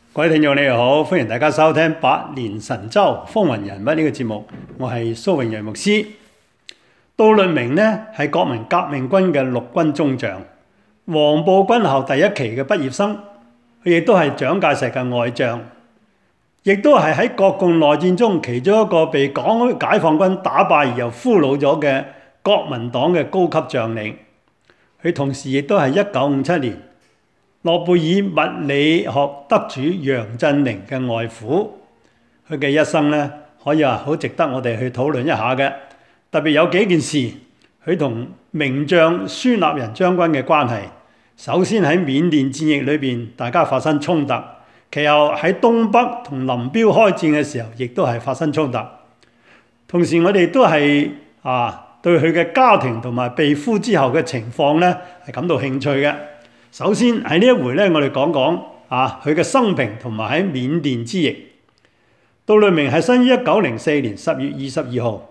各位聽眾你好，歡迎大家收聽百年神州風雲人物呢個節目，我係蘇榮陽牧師。杜聿明呢係國民革命軍嘅陸軍中將，黃埔軍校第一期嘅畢業生，佢亦都係蔣介石嘅愛將，亦都係喺國共內戰中其中一個被港解放軍打敗而又俘虜咗嘅國民黨嘅高級將領。佢同時亦都係1957年諾貝爾物理學得主楊振寧嘅外父。佢嘅一生呢，可以話好值得我哋去討論一下嘅。特別有幾件事，佢同名將孫立人將軍嘅關係。首先喺緬甸戰役裏邊，大家發生衝突；其後喺東北同林彪開戰嘅時候，亦都係發生衝突。同時我哋都係對佢嘅家庭同埋被俘之後嘅情況呢，係感到興趣嘅。首先喺呢一回咧，我哋講講佢嘅生平同埋喺緬甸之役。杜聿明係生於1904年10月22號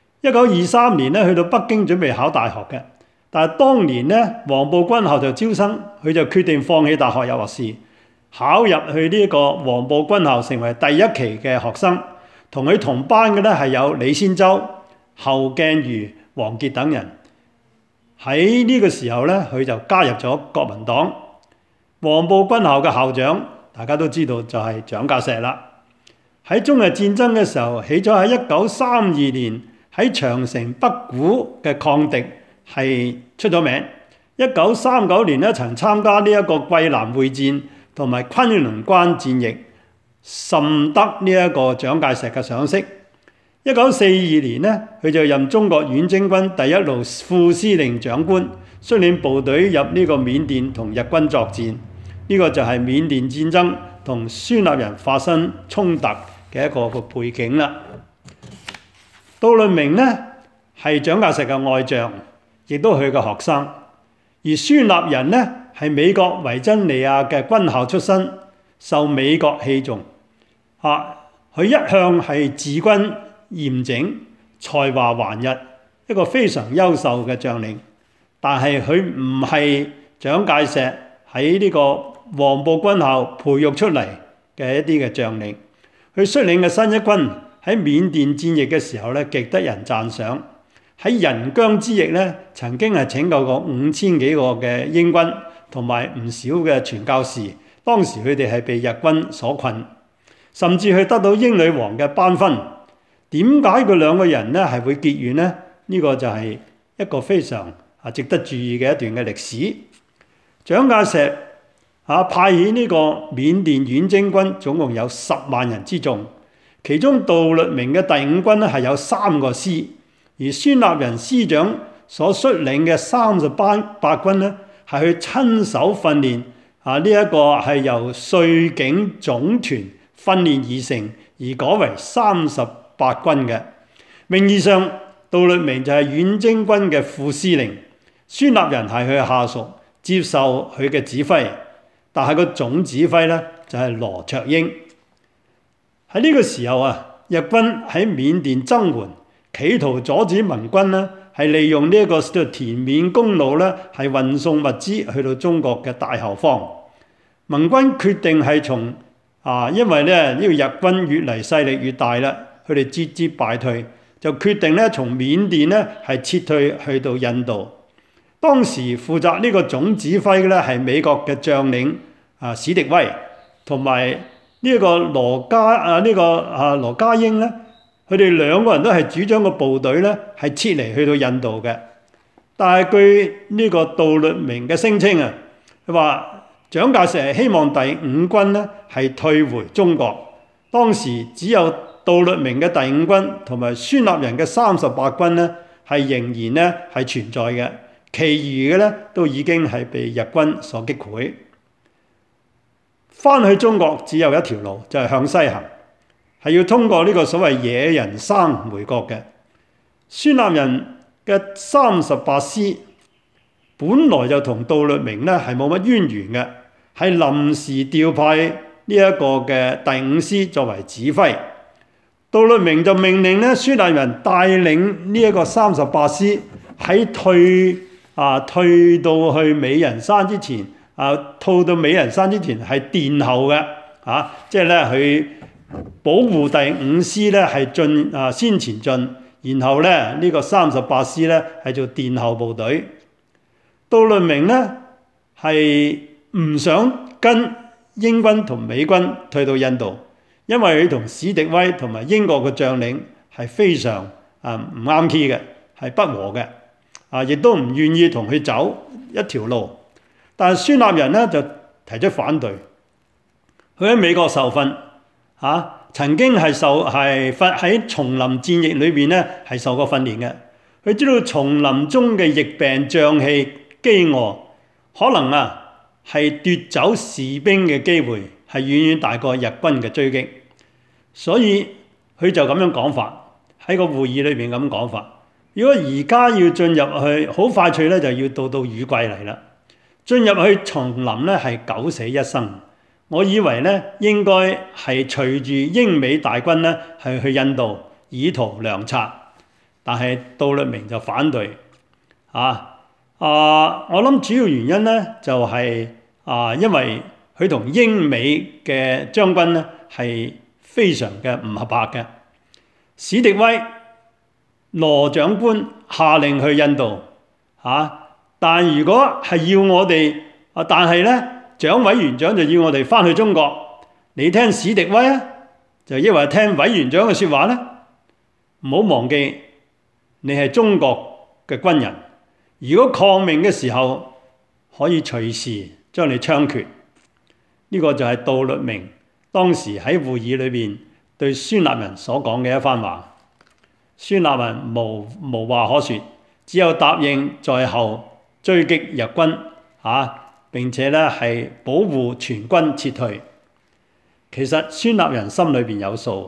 ，1923年咧去到北京準備考大學嘅，但係當年咧黃埔軍校就招生，佢就決定放棄大學入學試，考入去呢個黃埔軍校成為第一期嘅學生。同佢同班嘅咧係有李仙洲、侯鏡瑜、王傑等人。喺呢個時候咧，佢就加入咗國民黨。黃埔軍校嘅校長，大家都知道就係蔣介石啦。喺中日戰爭嘅時候，起咗喺1932年喺長城北股嘅抗敵係出咗名。1939年咧曾參加呢一個桂南會戰同埋昆崙關戰役，甚得呢一個蔣介石嘅賞識。1942年呢，佢就任中國遠征軍第一路副司令長官，率領部隊入呢個緬甸同日軍作戰。呢個就係緬甸戰爭同孫立人發生衝突嘅一個背景啦。杜聿明呢係蔣介石嘅愛將，亦都係佢嘅學生。而孫立人呢係美國維珍尼亞嘅軍校出身，受美國器重。佢一向係治軍嚴整，才華橫溢，一個非常優秀嘅將領。但係佢唔係蔣介石喺呢個黃埔軍校培育出嚟嘅一啲嘅將領。佢率領嘅新一軍喺緬甸戰役嘅時候咧，極得人讚賞。喺人姜之役咧，曾經係拯救過5000幾個嘅英軍同埋唔少嘅傳教士。當時佢哋係被日軍所困，甚至佢得到英女王嘅頒勳。點解佢兩個人咧係會結怨呢？呢個就係一個非常值得注意嘅一段嘅歷史。蔣介石派遣呢個緬甸遠征軍總共有10萬人之眾，其中杜聿明嘅第五軍咧係有3個師，而孫立人師長所率領嘅38軍咧係去親手訓練呢一個係由穗警總團訓練而成，而改為38軍嘅。名義上，杜聿明就係遠征軍嘅副司令，孫立人係佢嘅下屬，接受佢嘅指揮。但係個總指揮咧就係羅卓英。喺呢個時候日軍喺緬甸增援，企圖阻止盟軍咧係利用呢一個田緬公路咧係運送物資去到中國嘅大後方。盟軍決定係從因為咧呢個日軍越嚟勢力越大啦，佢哋節節敗退，就決定咧從緬甸咧係撤退去到印度。當時負責呢個總指揮嘅咧係美國嘅將領史迪威，同埋呢一個羅家英咧，佢哋兩個人都係主張個部隊咧係撤離去到印度嘅。但係據呢個杜聿明嘅聲稱佢話蔣介石係希望第五軍咧係退回中國。當時只有杜聿明嘅第五軍同埋孫立人嘅38軍咧係仍然咧係存在嘅。其餘嘅咧都已經係被日軍所擊潰。翻去中國只有一條路，就係向西行，係要通過呢個所謂野人山回國嘅。孫立人嘅38師本來就同杜聿明咧係冇乜淵源嘅，係臨時調派呢一個嘅第五師作為指揮。杜聿明就命令咧孫立人帶領呢一個38師喺退到去美人山之前，到美人山之前係殿後嘅， 即係咧佢保護第五師咧係先前進，然後咧呢個38師咧係做殿後部隊。杜聿明咧係唔想跟英軍同美軍退到印度，因為佢同史迪威同埋英國嘅將領係非常唔啱 key 嘅，係不和嘅，亦都唔願意同佢走一條路。但係孫立人咧就提出反對。佢喺美國受訓，曾經係喺叢林戰役裏邊咧係受過訓練嘅。佢知道叢林中嘅疫病、瘴氣、飢餓，可能係奪走士兵嘅機會係遠遠大過日軍嘅追擊，所以佢就咁樣講法，喺個會議裏邊咁講法。如果而家要進入去，好快脆咧就要到雨季嚟啦。進入去叢林咧係九死一生。我以為咧應該係隨住英美大軍咧係去印度以圖良策，但係杜聿明就反對。我諗主要原因咧就係因為佢同英美嘅將軍咧係非常嘅唔合拍嘅。史迪威、羅長官下令去印度，但如果係要我哋，但係咧蔣委員長就要我哋翻去中國，你聽史迪威就抑或聽委員長嘅說話咧？唔好忘記你係中國嘅軍人，如果抗命嘅時候可以隨時將你槍決。呢個就係杜聿明當時喺會議裏邊對孫立人所講嘅一番話。孫立人無話可說，只有答應在後追擊日軍，並且咧係保護全軍撤退。其實孫立人心裏邊有數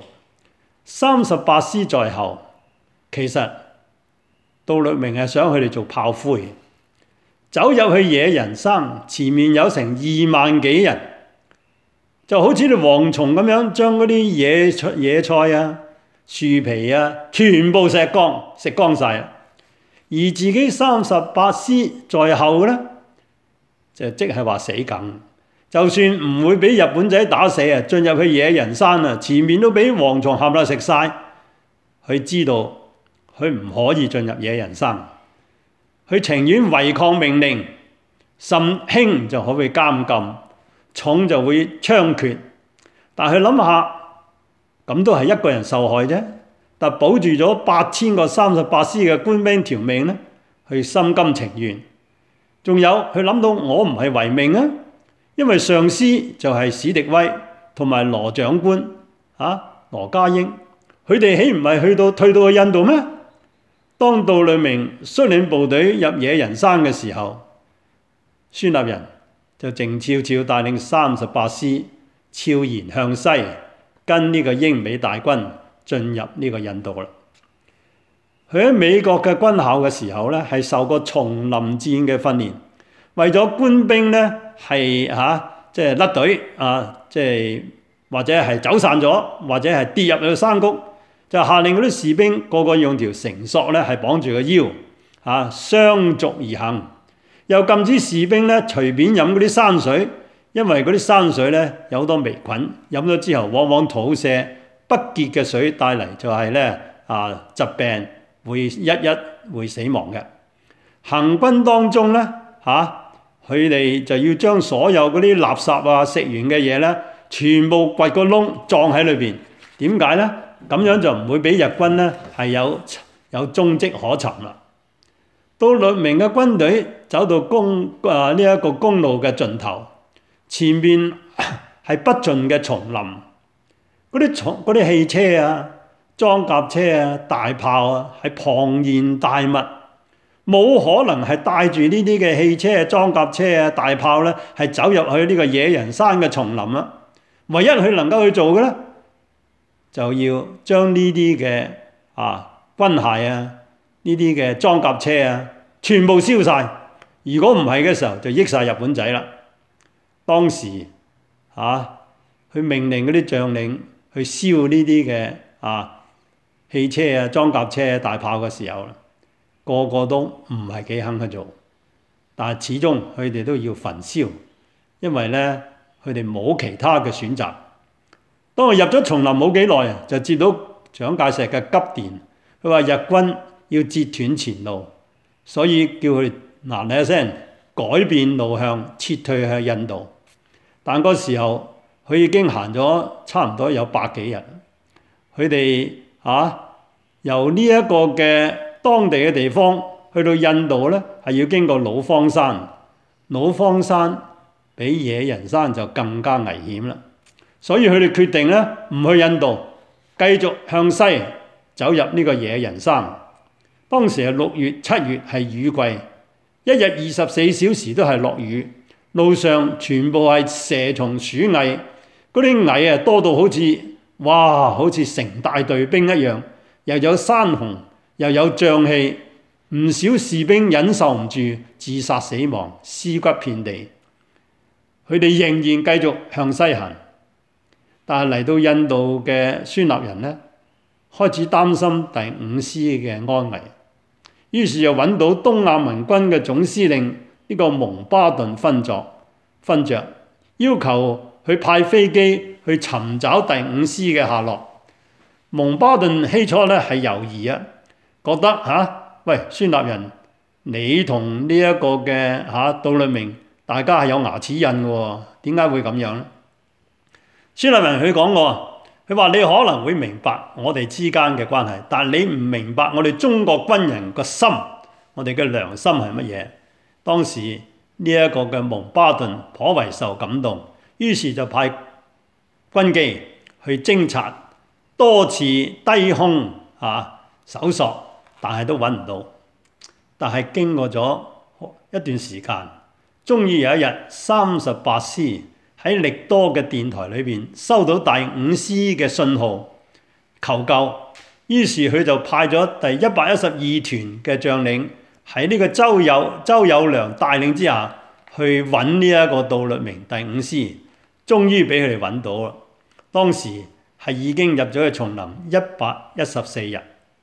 ，38師在後，其實杜聿明係想佢哋做炮灰，走入去野人山，前面有成2萬幾人，就好似啲蝗蟲咁樣，將嗰啲野菜樹皮全部食光晒。而自己38師在後咧，就即係話死梗。就算唔會俾日本仔打死進入去野人山前面都俾蝗蟲冚唪唥食晒。佢知道佢唔可以進入野人山，佢情願違抗命令，甚輕就可以監禁，重就會槍決。但係諗下，咁都係一個人受害啫，但保住咗8000個38師嘅官兵條命咧，佢心甘情願。仲有佢諗到我唔係違命因為上司就係史迪威同埋羅長官羅家英，佢哋豈唔係退到去印度咩？當杜聿明率領部隊入野人山嘅時候，孫立人就靜悄悄帶領38師悄然向西，跟呢個英美大軍進入呢個印度啦。佢喺美國嘅軍校嘅時候咧，係受過叢林戰嘅訓練，為咗官兵咧係即係甩隊即係或者係走散咗，或者係跌入去山谷，就下令嗰啲士兵個個用條繩索咧係綁住個腰相逐而行，又禁止士兵咧隨便飲嗰啲山水，因為嗰啲山水咧有好多微菌，飲咗之後往往肚瀉，不潔嘅水帶嚟就係咧疾病，會一會死亡嘅。行軍當中咧佢哋就要將所有嗰啲垃圾食完嘅嘢咧，全部掘個窿撞喺裏邊。點解咧？咁樣就唔會俾日軍咧係有蹤跡可尋啦。杜聿明嘅軍隊走到呢一個公路嘅盡頭，前面係不盡嘅叢林，嗰啲汽車裝甲車大炮係龐然大物，冇可能係帶住呢啲嘅汽車裝甲車大炮咧係走入去呢個野人山嘅叢林啦。唯一佢能夠去做嘅咧，就要將呢啲嘅軍械呢啲嘅裝甲車全部燒晒。如果唔係嘅時候，就益晒日本仔啦。當時佢命令嗰啲將領去燒呢啲嘅汽車裝甲車大炮嘅時候，個個都唔係幾肯去做，但係始終佢哋都要焚燒，因為咧佢哋冇其他嘅選擇， 當佢入咗叢林冇幾耐，就接到蔣介石嘅急電，佢話日軍要截斷前路，所以叫佢嗱嗱聲改變路向，撤退向印度。但嗰時候佢已經行咗差唔多有100幾日，佢哋由呢一個嘅當地嘅地方去到印度呢，係要經過老荒山，老荒山比野人山就更加危險啦。所以佢哋決定呢，唔去印度，繼續向西走入呢個野人山。當時係6月、7月係雨季，一日24小時都係落雨，路上全部係蛇蟲鼠蟻，嗰啲蟻多到好似成大隊兵一樣，又有山洪，又有瘴氣，唔少士兵忍受唔住自殺死亡，屍骨遍地。佢哋仍然繼續向西行，但係嚟到印度嘅孫立人呢，開始擔心第5師嘅安危，於是又揾到東亞民軍嘅總司令呢個蒙巴頓勳爵，要求佢派飛機去尋找第5師嘅下落。蒙巴頓起初咧係猶豫覺得喂，孫立人，你同呢一個嘅杜聿明大家係有牙齒印嘅喎，點解會咁樣呢？孫立人佢講過，佢話你可能會明白我哋之間嘅關係，但你唔明白我哋中國軍人個心，我哋嘅良心係乜嘢。當時呢一個嘅蒙巴頓頗為受感動，於是就派軍機去偵察，多次低空搜索，但係都揾唔到。但係經過咗一段時間，終於有一日38師喺力多嘅電台裏邊收到第5師嘅信號求救，於是佢就派咗第112團嘅將領喺呢個周友良帶領之下去揾呢一個杜聿明第5師，終於俾佢哋揾到啦。當時係已經入咗去叢林114日。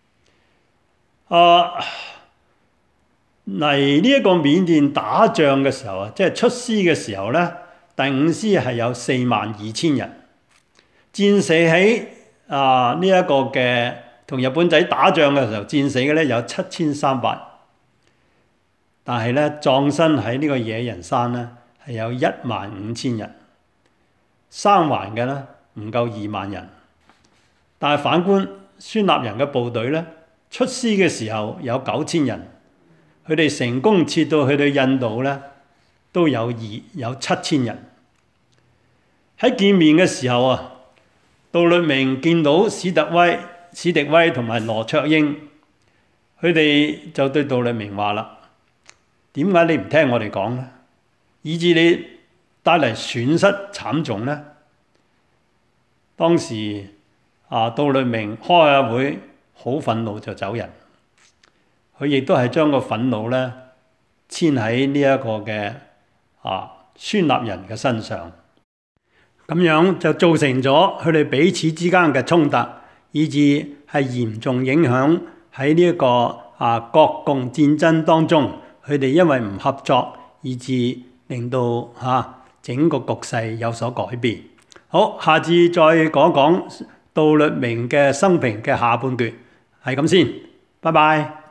嚟呢一個緬甸打仗嘅時候即係出師嘅時候呢，第5師係有42000人，戰死喺呢一個嘅同日本仔打仗嘅時候戰死嘅呢有7300，但係呢葬身喺呢個野人山呢係有15000人，生還嘅呢唔夠2萬人。但係反觀孫立人嘅部隊呢，出師嘅時候有9000人，佢哋成功撤到去到印度呢都有7000人。喺見面嘅時候杜聿明見到史迪威同埋羅卓英，佢哋就對杜聿明話啦：點解你唔聽我哋講呢？以致你帶嚟損失慘重呢？當時杜聿明開下會，好憤怒就走人。佢亦都係將個憤怒呢遷喺呢一個嘅孫立人嘅身上，咁樣就造成咗佢哋彼此之間嘅衝突，以致係嚴重影響喺呢一個國共戰爭當中，佢哋因為唔合作，以致令到整個局勢有所改變。好，下次再講講杜聿明嘅生平嘅下半段，係咁先，拜拜。